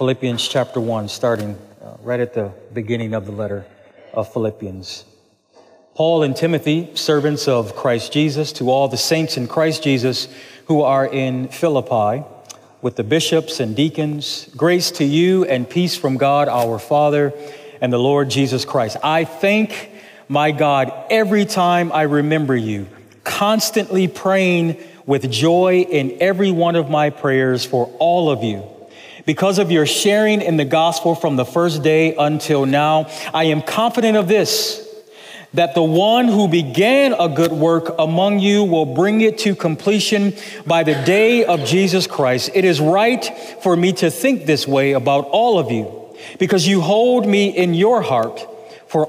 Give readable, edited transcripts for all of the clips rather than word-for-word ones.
Philippians chapter 1, starting right at the beginning of the letter of Philippians. Paul and Timothy, servants of Christ Jesus, to all the saints in Christ Jesus who are in Philippi, with the bishops and deacons, grace to you and peace from God our Father and the Lord Jesus Christ. I thank my God every time I remember you, constantly praying with joy in every one of my prayers for all of you. Because of your sharing in the gospel from the first day until now, I am confident of this, that the one who began a good work among you will bring it to completion by the day of Jesus Christ. It is right for me to think this way about all of you, because you hold me in your heart, for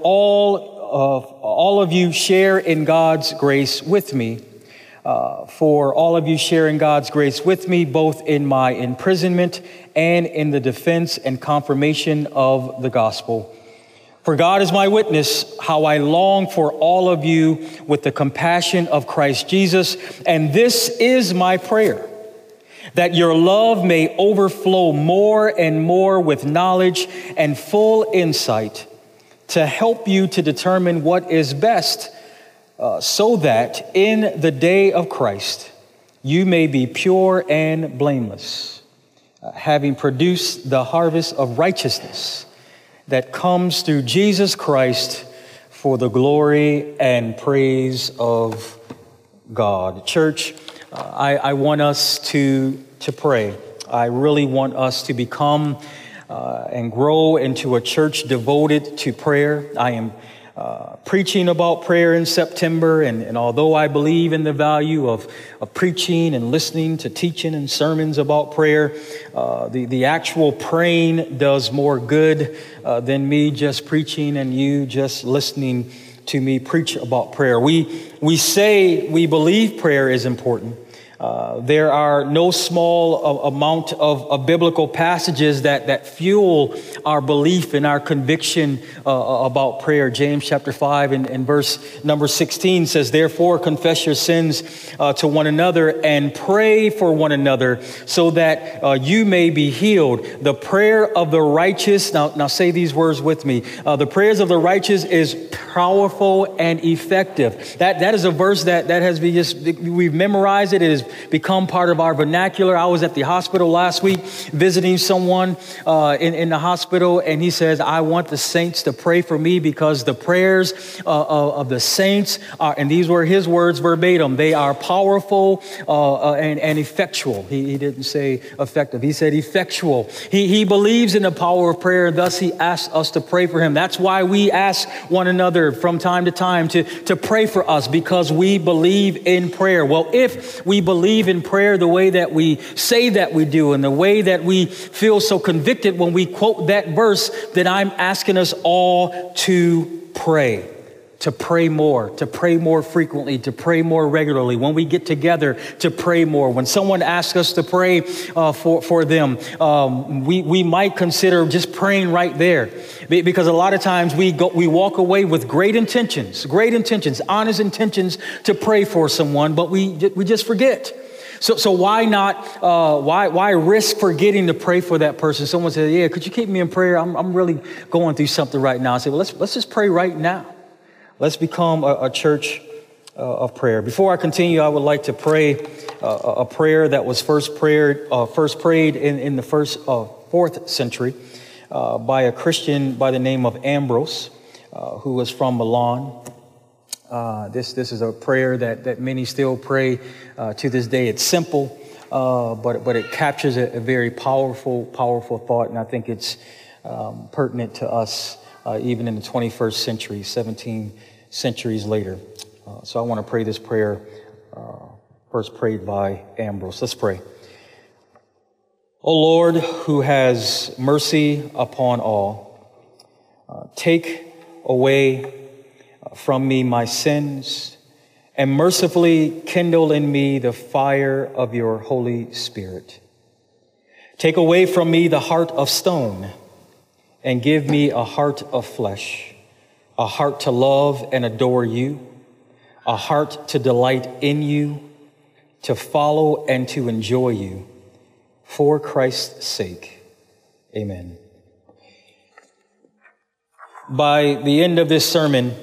all of you share in God's grace with me. For all of you sharing God's grace with me, both in my imprisonment and in the defense and confirmation of the gospel. For God is my witness, how I long for all of you with the compassion of Christ Jesus. And this is my prayer, that your love may overflow more and more with knowledge and full insight to help you to determine what is best, so that in the day of Christ, you may be pure and blameless, having produced the harvest of righteousness that comes through Jesus Christ for the glory and praise of God. Church, I want us to pray. I really want us to become and grow into a church devoted to prayer. I am preaching about prayer in September, and although I believe in the value of preaching and listening to teaching and sermons about prayer, the actual praying does more good than me just preaching and you just listening to me preach about prayer. We say we believe prayer is important. There are no small amount of biblical passages that fuel our belief and our conviction about prayer. James chapter 5 and verse number 16 says, "Therefore confess your sins to one another and pray for one another so that you may be healed. The prayer of the righteous," now say these words with me, "the prayers of the righteous is powerful and effective." That is a verse that has been we've memorized it. It has become part of our vernacular. I was at the hospital last week visiting someone in the hospital, and he says, "I want the saints to pray for me because the prayers of the saints are," and these were his words verbatim, "they are powerful and effectual." He didn't say effective. He said effectual. He believes in the power of prayer, and thus he asks us to pray for him. That's why we ask one another from time to time to pray for us, because we believe in prayer. Well, if we believe in prayer the way that we say that we do, and the way that we feel so convicted when we quote that verse, then I'm asking us all to pray more frequently, to pray more regularly. When we get together, to pray more. When someone asks us to pray for them, we might consider just praying right there, because a lot of times we walk away with great intentions, honest intentions to pray for someone, but we just forget. So why not? Why risk forgetting to pray for that person? Someone says, "Yeah, could you keep me in prayer? I'm really going through something right now." I say, "Well, let's just pray right now. Let's become a church of prayer." Before I continue, I would like to pray a prayer that was first prayed in the fourth century by a Christian by the name of Ambrose, who was from Milan. This is a prayer that many still pray to this day. It's simple, but it captures a very powerful thought, and I think it's pertinent to us even in the 21st century, 17 centuries later. So I want to pray this prayer, first prayed by Ambrose. Let's pray. O Lord, who has mercy upon all, take away from me my sins, and mercifully kindle in me the fire of your Holy Spirit. Take away from me the heart of stone, and give me a heart of flesh, a heart to love and adore you, a heart to delight in you, to follow and to enjoy you, for Christ's sake. Amen. By the end of this sermon,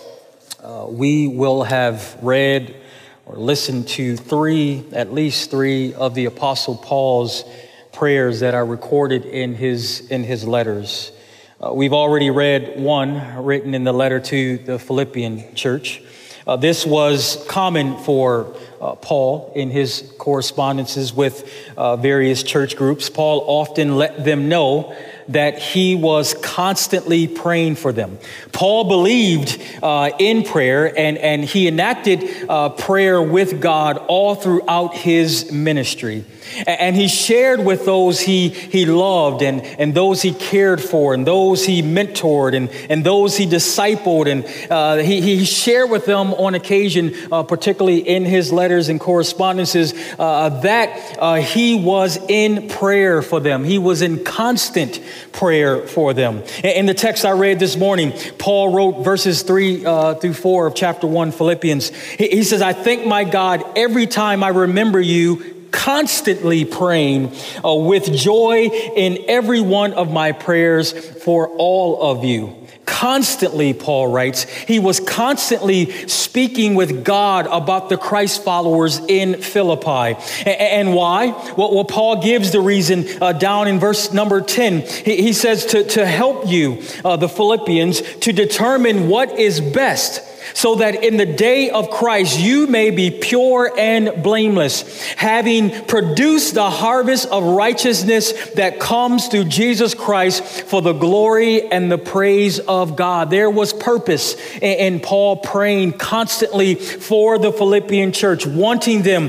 we will have read or listened to at least three of the Apostle Paul's prayers that are recorded in his letters. We've already read one written in the letter to the Philippian church. This was common for Paul in his correspondences with various church groups. Paul often let them know that he was constantly praying for them. Paul believed in prayer, and he enacted prayer with God all throughout his ministry. And he shared with those he loved and those he cared for and those he mentored and those he discipled. And he shared with them on occasion, particularly in his letters and correspondences, that he was in prayer for them. He was in constant prayer for them. In the text I read this morning, Paul wrote verses 3 through 4 of chapter 1, Philippians. He says, "I thank my God every time I remember you, constantly praying with joy in every one of my prayers for all of you." Constantly, Paul writes, he was constantly speaking with God about the Christ followers in Philippi. And why? Well, Paul gives the reason down in verse number 10. He says to help you, the Philippians, to determine what is best, so that in the day of Christ you may be pure and blameless, having produced the harvest of righteousness that comes through Jesus Christ for the glory and the praise of God. There was purpose in Paul praying constantly for the Philippian church, wanting them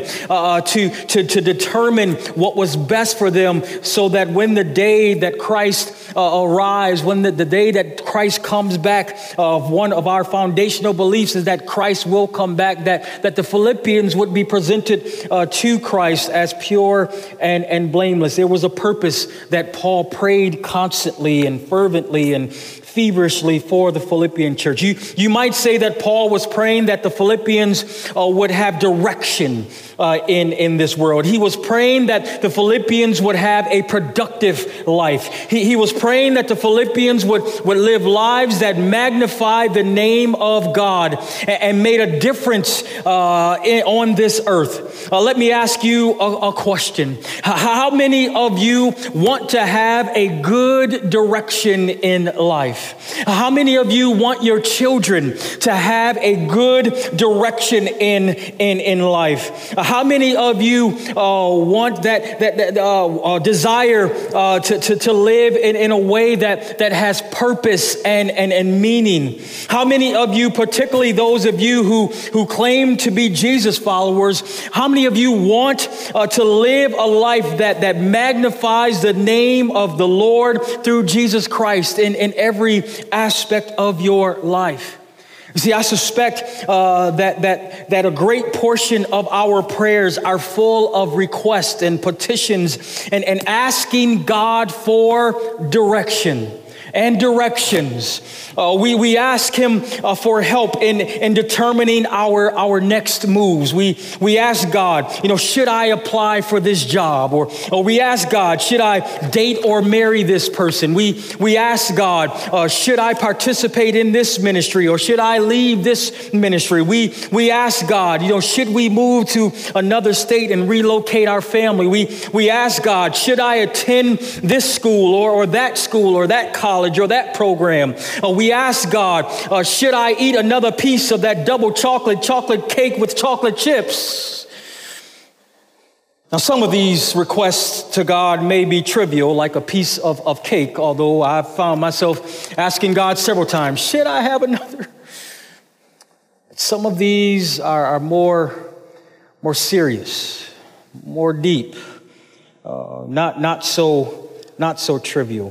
to determine what was best for them, so that when the day that Christ arrives, when the day that Christ comes back, one of our foundational beliefs is that Christ will come back, that the Philippians would be presented to Christ as pure and blameless. There was a purpose that Paul prayed constantly and fervently and feverishly for the Philippian church. You might say that Paul was praying that the Philippians would have direction in this world. He was praying that the Philippians would have a productive life. He was praying that the Philippians would live lives that magnified the name of God and made a difference on this earth. Let me ask you a question. How many of you want to have a good direction in life? How many of you want your children to have a good direction in life? How many of you want that desire to live in a way that has purpose and meaning? How many of you, particularly those of you who claim to be Jesus followers, how many of you want to live a life that magnifies the name of the Lord through Jesus Christ in every aspect of your life? You see, I suspect that a great portion of our prayers are full of requests and petitions and asking God for direction and directions. We ask him for help in determining our next moves. We ask God, should I apply for this job? Or we ask God, should I date or marry this person? We ask God, should I participate in this ministry or should I leave this ministry? We ask God, should we move to another state and relocate our family? We ask God, should I attend this school or that college or that program? We ask God, should I eat another piece of that double chocolate cake with chocolate chips? Now, some of these requests to God may be trivial, like a piece of cake, although I've found myself asking God several times, should I have another? Some of these are more serious, more deep, not so trivial.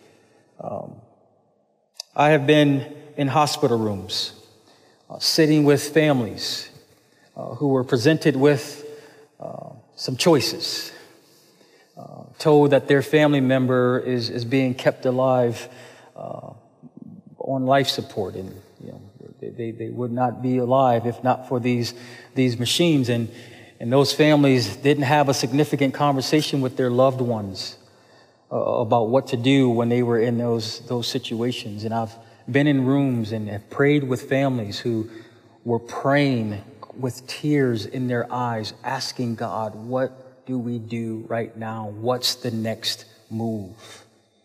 I have been in hospital rooms, sitting with families who were presented with some choices, told that their family member is being kept alive on life support, and they would not be alive if not for these machines, and those families didn't have a significant conversation with their loved ones about what to do when they were in those situations. And I've been in rooms and have prayed with families who were praying with tears in their eyes, asking God, what do we do right now? What's the next move?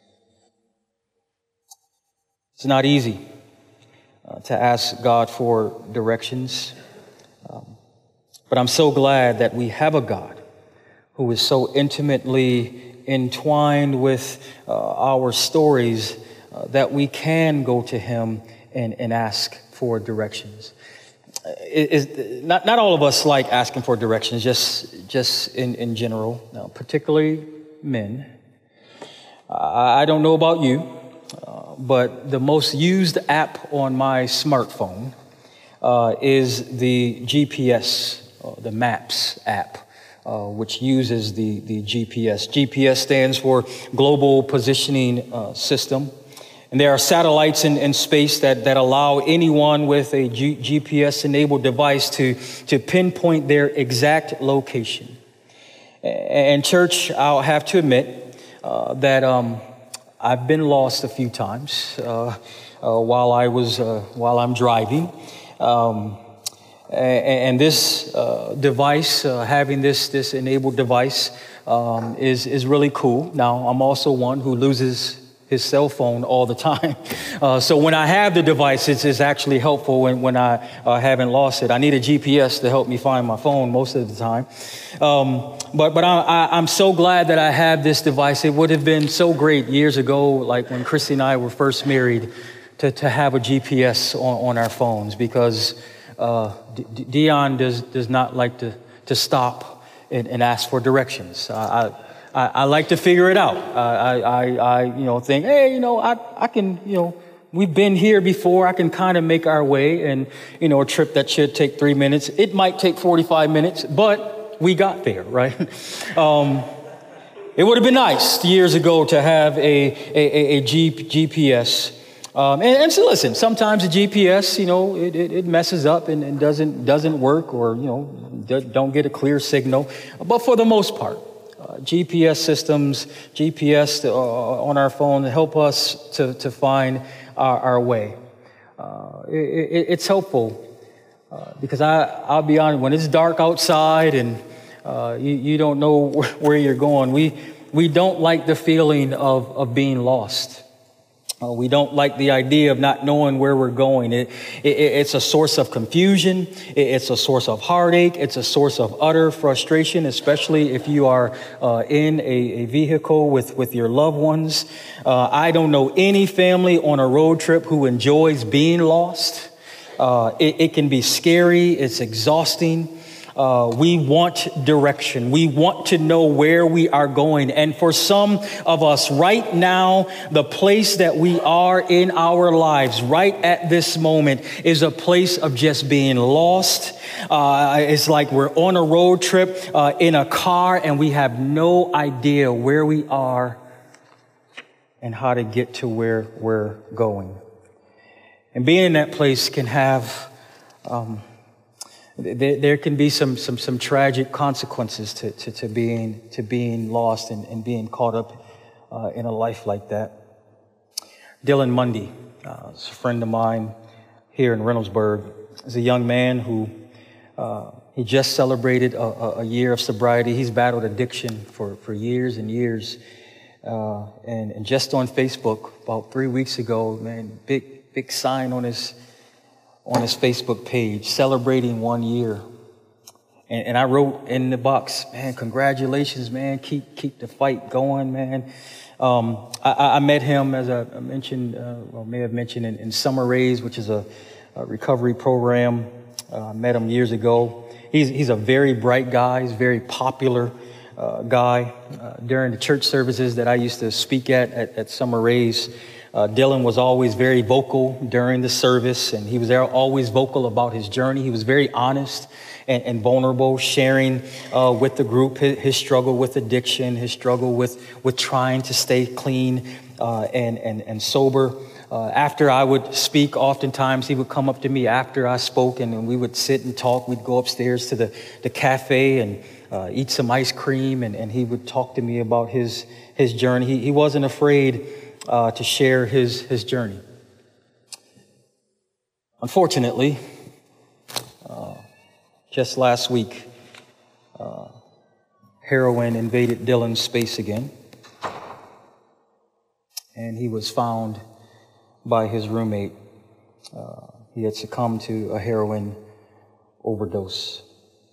It's not easy to ask God for directions. But I'm so glad that we have a God who is so intimately entwined with our stories that we can go to him and ask for directions. Not all of us like asking for directions, just in general, particularly men. I don't know about you, but the most used app on my smartphone is the GPS, the Maps app, which uses the GPS. GPS stands for Global Positioning System. And there are satellites in space that allow anyone with a GPS-enabled device to pinpoint their exact location. And church, I'll have to admit that I've been lost a few times while I'm driving. And this device, having this enabled device, is really cool. Now, I'm also one who loses his cell phone all the time. So when I have the device, it's actually helpful when I haven't lost it. I need a GPS to help me find my phone most of the time. But I'm so glad that I have this device. It would have been so great years ago, like when Christy and I were first married, to have a GPS on our phones, because Dion does not like to stop and ask for directions. I like to figure it out. I think, hey, I can, we've been here before. I can kind of make our way, and, a trip that should take 3 minutes. It might take 45 minutes, but we got there, right? It would have been nice years ago to have a GPS. And so listen, sometimes the GPS, it messes up and doesn't work, or, don't get a clear signal. But for the most part, GPS systems, GPS on our phone help us to find our way. It's helpful because I'll be honest, when it's dark outside and you don't know where you're going, we don't like the feeling of being lost. We don't like the idea of not knowing where we're going. It's a source of confusion. It's a source of heartache. It's a source of utter frustration, especially if you are in a vehicle with your loved ones. I don't know any family on a road trip who enjoys being lost. It can be scary. It's exhausting. We want direction. We want to know where we are going. And for some of us right now, the place that we are in our lives right at this moment is a place of just being lost. It's like we're on a road trip in a car and we have no idea where we are and how to get to where we're going. And being in that place can have there can be some tragic consequences to being lost and being caught up in a life like that. Dylan Mundy is a friend of mine here in Reynoldsburg. He's a young man who he just celebrated a year of sobriety. He's battled addiction for years and years. And just on Facebook about 3 weeks ago, man, big sign on his Facebook page, celebrating 1 year. And I wrote in the box, man, congratulations, man. Keep the fight going, man. I met him, as I mentioned, or may have mentioned, in Summer Raise, which is a recovery program. I met him years ago. He's a very bright guy. He's a very popular guy. During the church services that I used to speak at Summer Raise, Dylan was always very vocal during the service, and he was always vocal about his journey. He was very honest and vulnerable, sharing with the group his struggle with addiction, his struggle with trying to stay clean and sober. After I would speak, oftentimes he would come up to me after I spoke, and we would sit and talk. We'd go upstairs to the cafe and eat some ice cream, and he would talk to me about his his journey. He wasn't afraid to share his journey. Unfortunately, just last week, heroin invaded Dylan's space again, and he was found by his roommate. He had succumbed to a heroin overdose.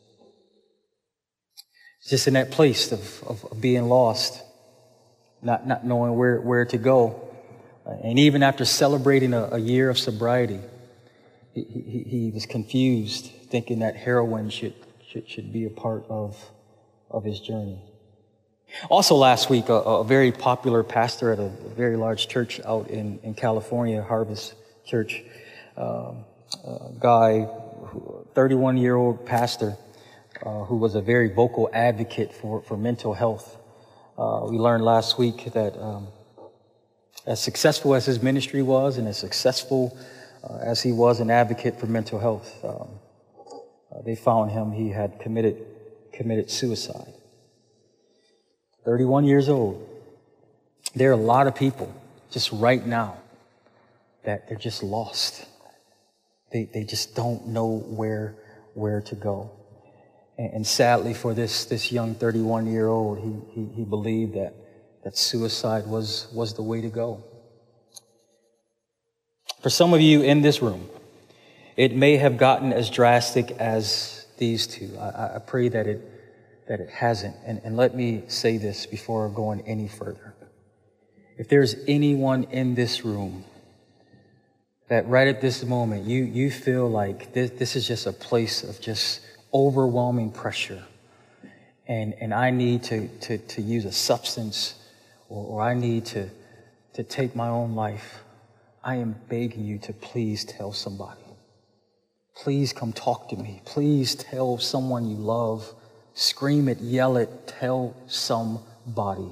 Just in that place of being lost, not knowing where to go. And even after celebrating a year of sobriety, he was confused, thinking that heroin should be a part of his journey. Also last week, a very popular pastor at a very large church out in California, Harvest Church, a guy, 31-year-old pastor, who was a very vocal advocate for mental health. We learned last week that as successful as his ministry was and as successful as he was an advocate for mental health, they found him, he had committed suicide. 31 years old. There are a lot of people just right now that they're just lost. They just don't know where to go. And sadly for this young 31-year-old, he believed that suicide was the way to go. For some of you in this room, it may have gotten as drastic as these two. I pray that it hasn't. And let me say this before going any further. If there's anyone in this room that right at this moment you feel like this is just a place of just overwhelming pressure, and I need to use a substance, or I need to take my own life, I am begging you to please tell somebody. Please come talk to me. Please tell someone you love. Scream it, yell it, tell somebody.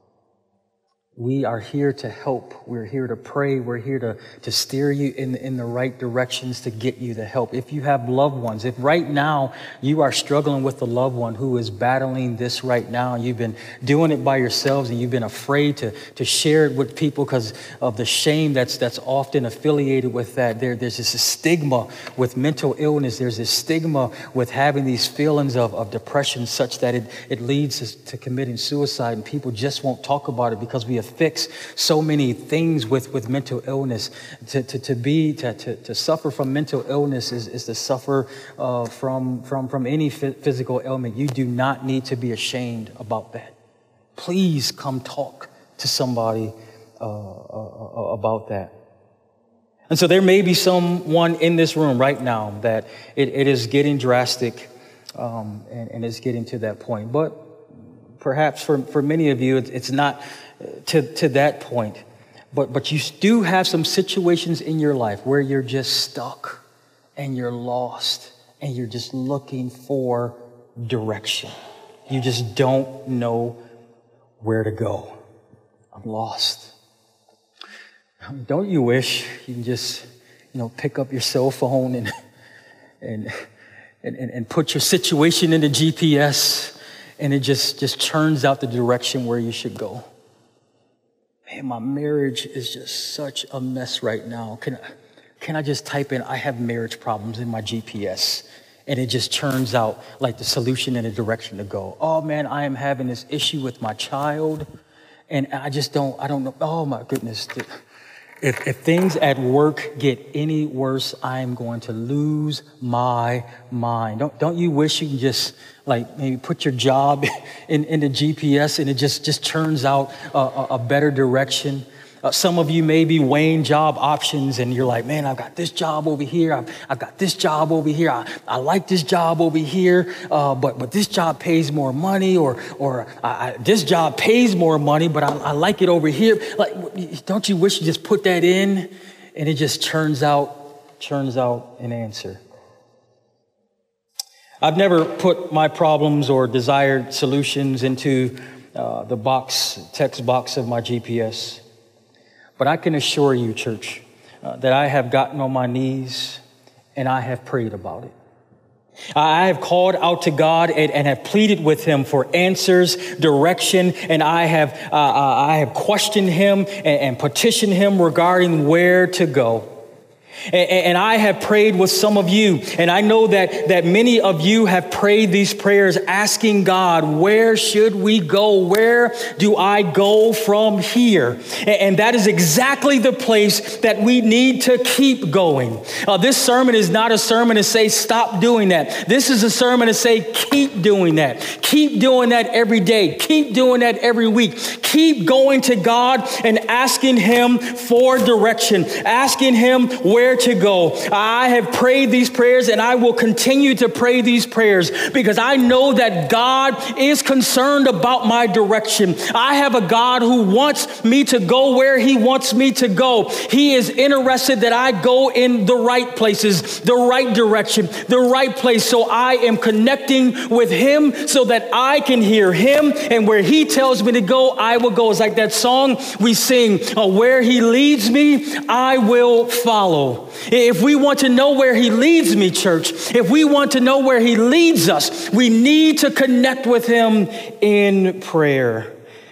We are here to help. We're here to pray. We're here to steer you in the right directions to get you the help. If you have loved ones, if right now you are struggling with a loved one who is battling this right now, and you've been doing it by yourselves and you've been afraid to share it with people because of the shame that's often affiliated with that. There's this stigma with mental illness. There's this stigma with having these feelings of depression such that it leads us to committing suicide, and people just won't talk about it because we have fix so many things with mental illness. To suffer from mental illness is to suffer from any physical ailment. You do not need to be ashamed about that. Please come talk to somebody about that. And so there may be someone in this room right now that it is getting drastic, and it's getting to that point. But perhaps for many of you, it's not to that point, but you do have some situations in your life where you're just stuck and you're lost and you're just looking for direction. You just don't know where to go. I'm lost. Don't you wish you can just, pick up your cell phone and put your situation into GPS, and it just turns out the direction where you should go? Man, my marriage is just such a mess right now. Can I just type in, I have marriage problems in my GPS, and it just turns out like the solution and the direction to go? Oh man, I am having this issue with my child, and I don't know. Oh my goodness. If things at work get any worse, I'm going to lose my mind. Don't you wish you could just maybe put your job in the GPS and it just turns out a better direction? Some of you may be weighing job options and you're like, man, I've got this job over here. I've got this job over here. I like this job over here, but this job pays more money, or this job pays more money, but I like it over here. Don't you wish you just put that in and it just turns out an answer? I've never put my problems or desired solutions into the text box of my GPS. But I can assure you, church, that I have gotten on my knees and I have prayed about it. I have called out to God and have pleaded with him for answers, direction, and I have questioned him and petitioned him regarding where to go. And I have prayed with some of you, and I know that many of you have prayed these prayers asking God, where should we go? Where do I go from here? And that is exactly the place that we need to keep going. This sermon is not a sermon to say, stop doing that. This is a sermon to say, keep doing that. Keep doing that every day. Keep doing that every week. Keep going to God and asking him for direction, asking him where to go. I have prayed these prayers and I will continue to pray these prayers because I know that God is concerned about my direction. I have a God who wants me to go where he wants me to go. He is interested that I go in the right places, the right direction, the right place. So I am connecting with him so that I can hear him, and where he tells me to go, I will go. It's like that song we sing, where he leads me, I will follow. If we want to know where he leads me, church, if we want to know where he leads us, we need to connect with him in prayer.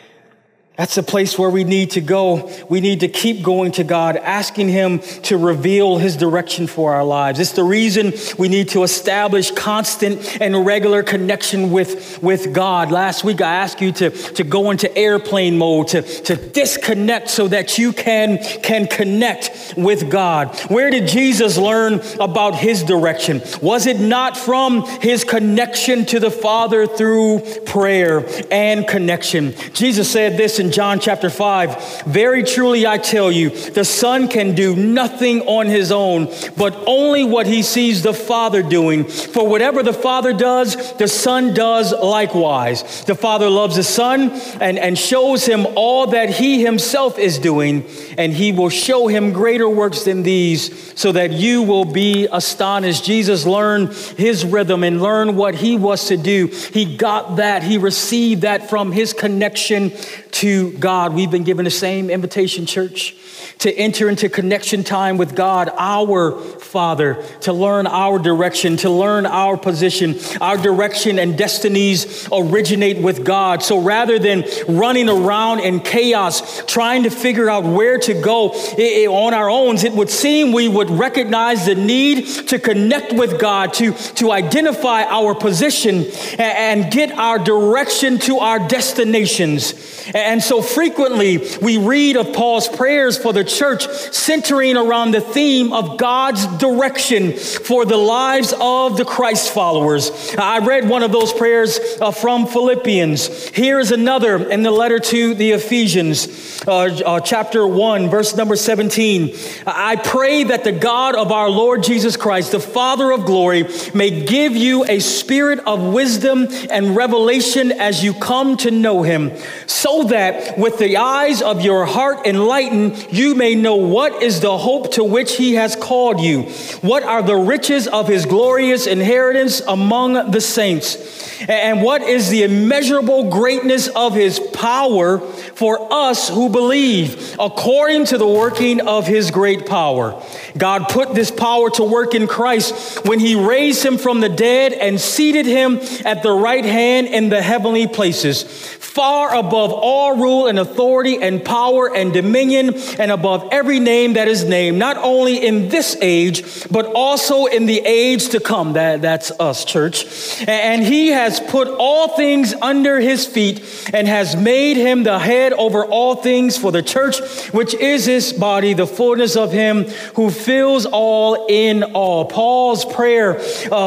That's the place where we need to go. We need to keep going to God, asking him to reveal his direction for our lives. It's the reason we need to establish constant and regular connection with God. Last week, I asked you to go into airplane mode, to disconnect so that you can connect with God. Where did Jesus learn about his direction? Was it not from his connection to the Father through prayer and connection? Jesus said this in John chapter 5, very truly I tell you, the Son can do nothing on his own, but only what he sees the Father doing. For whatever the Father does, the Son does likewise. The Father loves the Son and shows him all that he himself is doing, and he will show him greater works than these, so that you will be astonished. Jesus learned his rhythm and learned what he was to do. He got that. He received that from his connection to God. We've been given the same invitation, church, to enter into connection time with God, our Father, to learn our direction, to learn our position. Our direction and destinies originate with God. So rather than running around in chaos, trying to figure out where to go on our own, it would seem we would recognize the need to connect with God, to identify our position and get our direction to our destinations. And so frequently we read of Paul's prayers for the church centering around the theme of God's direction for the lives of the Christ followers. I read one of those prayers from Philippians. Here is another in the letter to the Ephesians, chapter 1, verse number 17. I pray that the God of our Lord Jesus Christ, the Father of glory, may give you a spirit of wisdom and revelation as you come to know him, so that with the eyes of your heart enlightened, you may know what is the hope to which he has called you, what are the riches of his glorious inheritance among the saints, and what is the immeasurable greatness of his power for us who believe, according to the working of his great power. God put this power to work in Christ when he raised him from the dead and seated him at the right hand in the heavenly places, far above all rule and authority and power and dominion, and above every name that is named, not only in this age, but also in the age to come. That's us, church. And he has put all things under his feet and has made him the head over all things for the church, which is his body, the fullness of him who fills all in all. Paul's prayer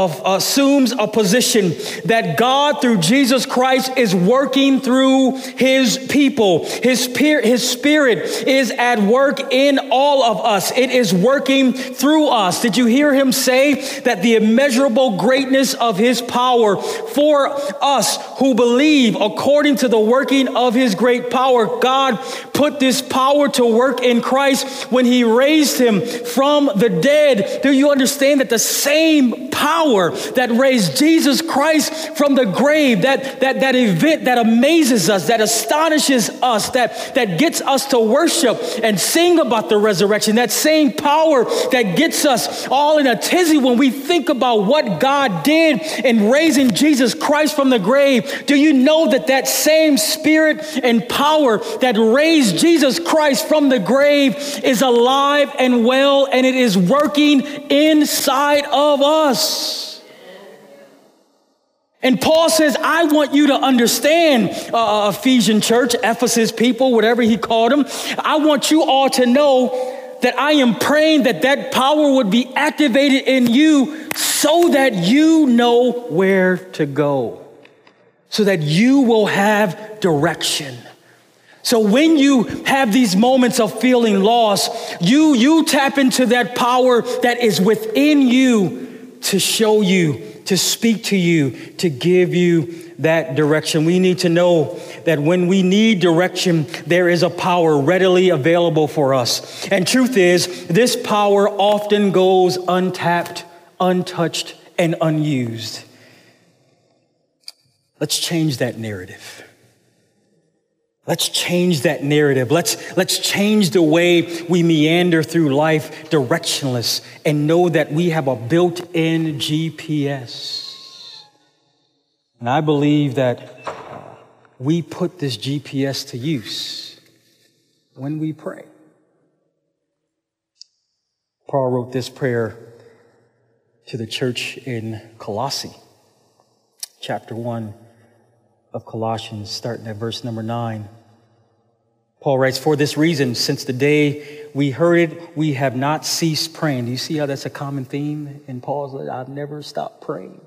assumes a position that God, through Jesus Christ, is working through his people. His spirit is at work in all of us. It is working through us. Did you hear him say that the immeasurable greatness of his power for us who believe, according to the working of his great power, God put this power to work in Christ when he raised him from the dead. Do you understand that the same power that raised Jesus Christ from the grave, that event that amazes us, that astonishes washes us, that gets us to worship and sing about the resurrection, that same power that gets us all in a tizzy when we think about what God did in raising Jesus Christ from the grave. Do you know that same spirit and power that raised Jesus Christ from the grave is alive and well, and it is working inside of us? And Paul says, I want you to understand, Ephesian church, Ephesus people, whatever he called them. I want you all to know that I am praying that power would be activated in you so that you know where to go, so that you will have direction. So when you have these moments of feeling lost, you tap into that power that is within you to show you, to speak to you, to give you that direction. We need to know that when we need direction, there is a power readily available for us. And truth is, this power often goes untapped, untouched, and unused. Let's change that narrative. Let's change that narrative. Let's change the way we meander through life directionless and know that we have a built-in GPS. And I believe that we put this GPS to use when we pray. Paul wrote this prayer to the church in Colossae, chapter 1 of Colossians, starting at verse number 9. Paul writes, for this reason, since the day we heard it, we have not ceased praying. Do you see how that's a common theme in Paul's letter? I've never stopped praying.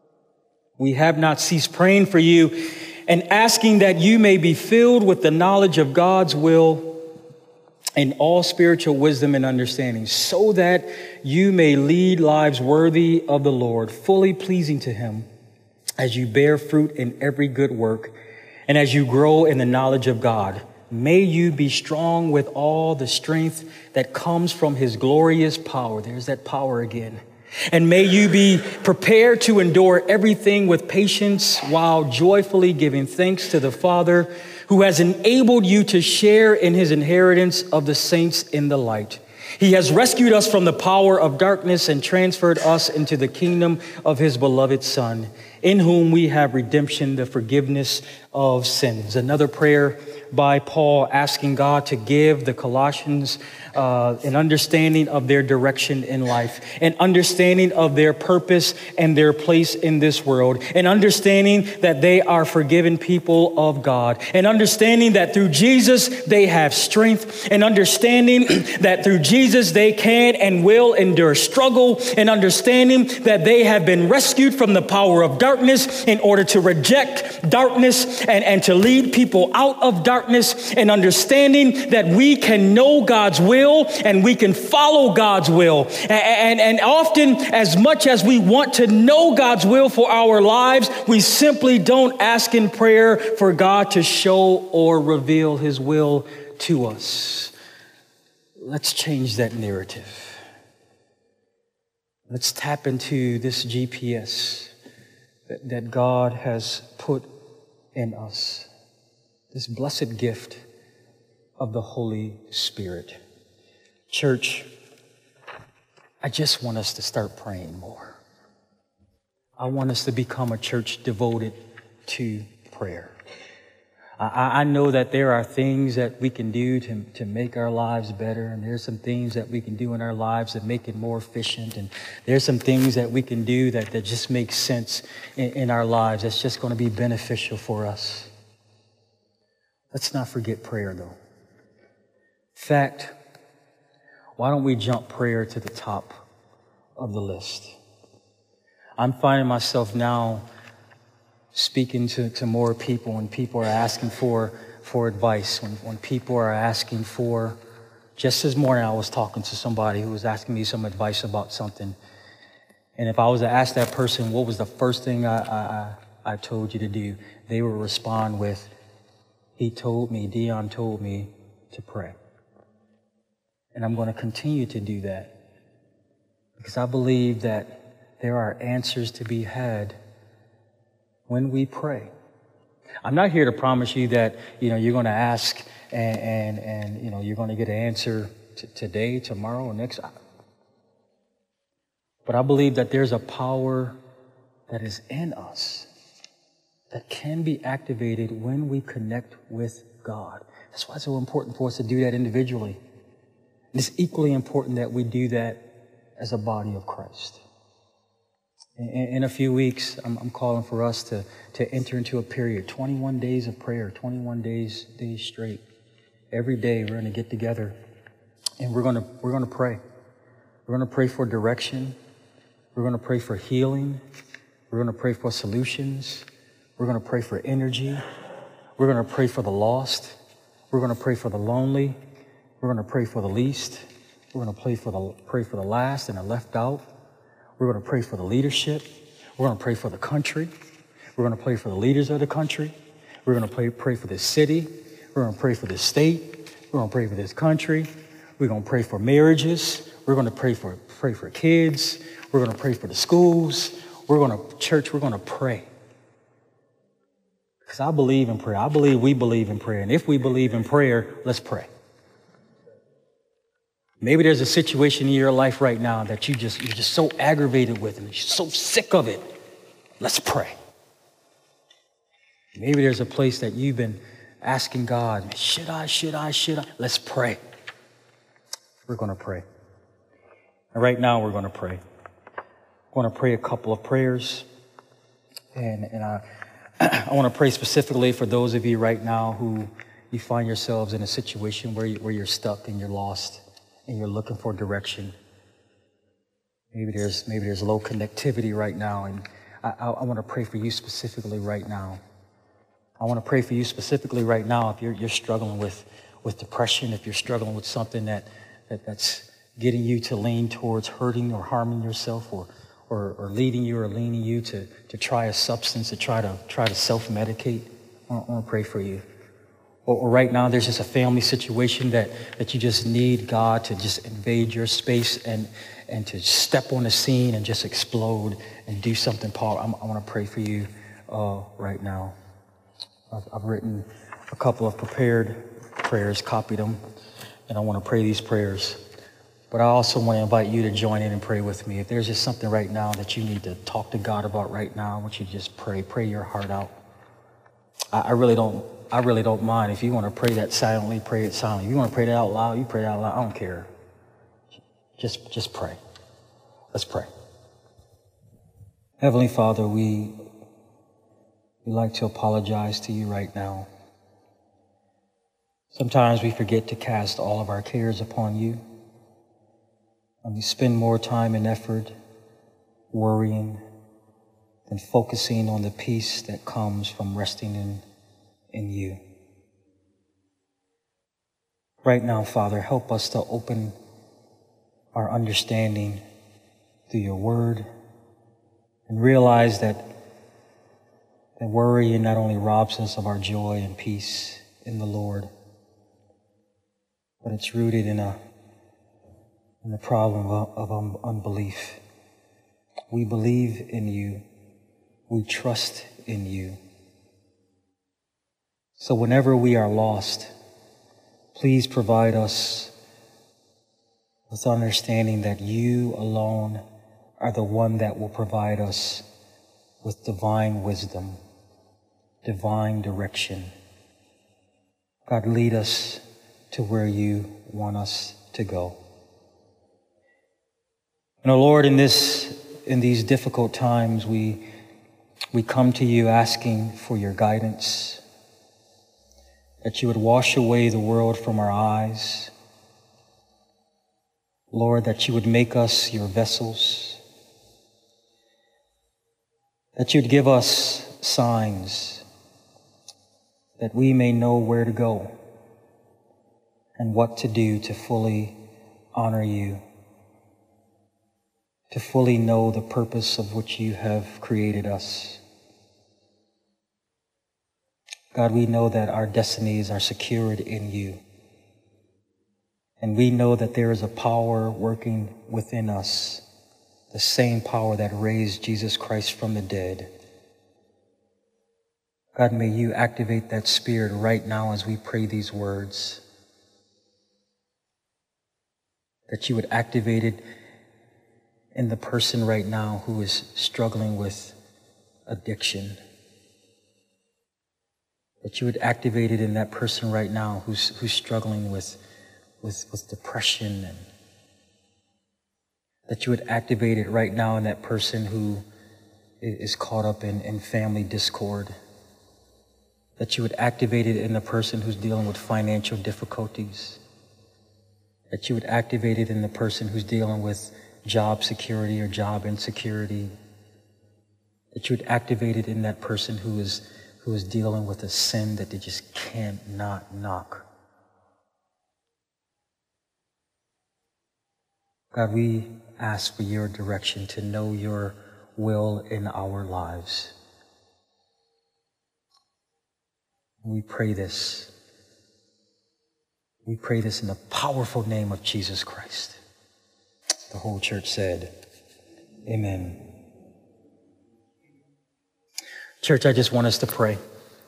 We have not ceased praying for you and asking that you may be filled with the knowledge of God's will and all spiritual wisdom and understanding, so that you may lead lives worthy of the Lord, fully pleasing to him, as you bear fruit in every good work and as you grow in the knowledge of God. May you be strong with all the strength that comes from his glorious power. There's that power again. And may you be prepared to endure everything with patience while joyfully giving thanks to the Father who has enabled you to share in his inheritance of the saints in the light. He has rescued us from the power of darkness and transferred us into the kingdom of his beloved Son, in whom we have redemption, the forgiveness of sins. Another prayer by Paul asking God to give the Colossians an understanding of their direction in life, an understanding of their purpose and their place in this world, an understanding that they are forgiven people of God, an understanding that through Jesus they have strength, an understanding that through Jesus they can and will endure struggle, an understanding that they have been rescued from the power of darkness in order to reject darkness and to lead people out of darkness, an understanding that we can know God's will and we can follow God's will. And often, as much as we want to know God's will for our lives, we simply don't ask in prayer for God to show or reveal his will to us. Let's change that narrative. Let's tap into this GPS that God has put in us, this blessed gift of the Holy Spirit. Church, I just want us to start praying more. I want us to become a church devoted to prayer. I know that there are things that we can do to make our lives better, and there's some things that we can do in our lives that make it more efficient, and there's some things that we can do that just make sense in our lives that's just going to be beneficial for us. Let's not forget prayer, though. In fact, why don't we jump prayer to the top of the list? I'm finding myself now speaking to more people when people are asking for advice, when people are asking for, just this morning I was talking to somebody who was asking me some advice about something. And if I was to ask that person, what was the first thing I told you to do? They would respond with, Dion told me to pray. And I'm going to continue to do that because I believe that there are answers to be had when we pray. I'm not here to promise you that, you're going to ask and you're going to get an answer today, tomorrow, or next. But I believe that there's a power that is in us that can be activated when we connect with God. That's why it's so important for us to do that individually. And it's equally important that we do that as a body of Christ. In a few weeks, I'm calling for us to enter into a period, 21 days of prayer, 21 days straight. Every day we're going to get together and we're going to pray. We're going to pray for direction. We're going to pray for healing. We're going to pray for solutions. We're going to pray for energy. We're going to pray for the lost. We're going to pray for the lonely. We're going to pray for the least. We're going to pray for the last and the left out. We're going to pray for the leadership. We're going to pray for the country. We're going to pray for the leaders of the country. We're going to pray for this city. We're going to pray for this state. We're going to pray for this country. We're going to pray for marriages. We're going to pray for kids. We're going to pray for the schools. We're going to pray. Because I believe in prayer. I believe we believe in prayer. And if we believe in prayer, let's pray. Maybe there's a situation in your life right now that you're just so aggravated with and you're so sick of it. Let's pray. Maybe there's a place that you've been asking God, should I? Let's pray. We're going to pray. And right now we're going to pray. I'm going to pray a couple of prayers. And I want to pray specifically for those of you right now who you find yourselves in a situation where you're stuck and you're lost and you're looking for direction. Maybe there's low connectivity right now, and I want to pray for you specifically right now. I want to pray for you specifically right now if you're struggling with depression, if you're struggling with something that's getting you to lean towards hurting or harming yourself, or leading you to try a substance, to try to self-medicate. I want to pray for you. Or right now there's just a family situation that you just need God to just invade your space and to step on the scene and just explode and do something powerful. I want to pray for you right now. I've written a couple of prepared prayers, copied them, and I want to pray these prayers. But I also want to invite you to join in and pray with me. If there's just something right now that you need to talk to God about right now, I want you to just pray your heart out. I really don't mind. If you want to pray that silently, pray it silently. If you want to pray that out loud, you pray it out loud. I don't care. Just pray. Let's pray. Heavenly Father, we like to apologize to you right now. Sometimes we forget to cast all of our cares upon you. And we spend more time and effort worrying than focusing on the peace that comes from resting in you. Right now, Father, help us to open our understanding through your word and realize that worrying not only robs us of our joy and peace in the Lord, but it's rooted in the problem of unbelief. We believe in you. We trust in you. So whenever we are lost, please provide us with understanding that you alone are the one that will provide us with divine wisdom, divine direction. God, lead us to where you want us to go. And Lord, in these difficult times, we come to you asking for your guidance, that you would wash away the world from our eyes. Lord, that you would make us your vessels, that you'd give us signs that we may know where to go and what to do to fully honor you, to fully know the purpose of which you have created us. God, we know that our destinies are secured in you. And we know that there is a power working within us, the same power that raised Jesus Christ from the dead. God, may you activate that spirit right now as we pray these words. That you would activate it in the person right now who is struggling with addiction. That you would activate it in that person right now who's struggling with depression, and that you would activate it right now in that person who is caught up in family discord. That you would activate it in the person who's dealing with financial difficulties. That you would activate it in the person who's dealing with job security or job insecurity. That you would activate it in that person who is dealing with a sin that they just cannot knock. God, we ask for your direction to know your will in our lives. We pray this. We pray this in the powerful name of Jesus Christ. The whole church said, amen. Church, I just want us to pray.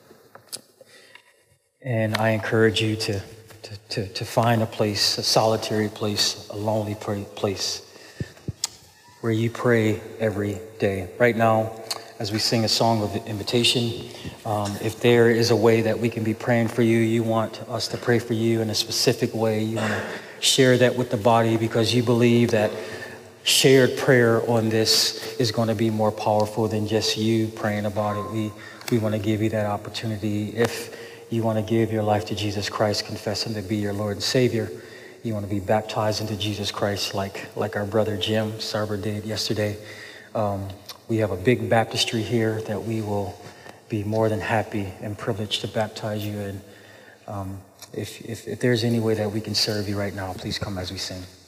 And I encourage you to find a place, a solitary place, a lonely place where you pray every day. Right now, as we sing a song of invitation, if there is a way that we can be praying for you, you want us to pray for you in a specific way, you want to share that with the body because you believe that shared prayer on this is going to be more powerful than just you praying about it. We want to give you that opportunity. If you want to give your life to Jesus Christ, confess him to be your Lord and Savior, you want to be baptized into Jesus Christ like our brother Jim Sarber did yesterday. We have a big baptistry here that we will be more than happy and privileged to baptize you in. If there's any way that we can serve you right now, please come as we sing.